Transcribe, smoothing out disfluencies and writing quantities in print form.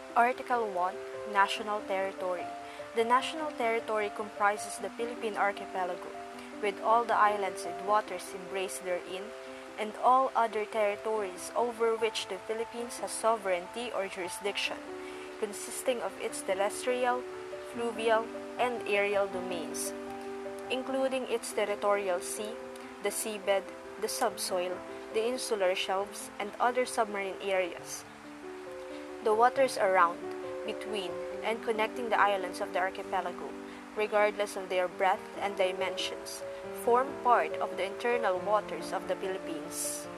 Article 1. National Territory. The national territory comprises the Philippine archipelago, with all the islands and waters embraced therein, and all other territories over which the Philippines has sovereignty or jurisdiction, consisting of its terrestrial, fluvial, and aerial domains, including its territorial sea, the seabed, the subsoil, the insular shelves, and other submarine areas. The waters around, between, and connecting the islands of the archipelago, regardless of their breadth and dimensions, form part of the internal waters of the Philippines.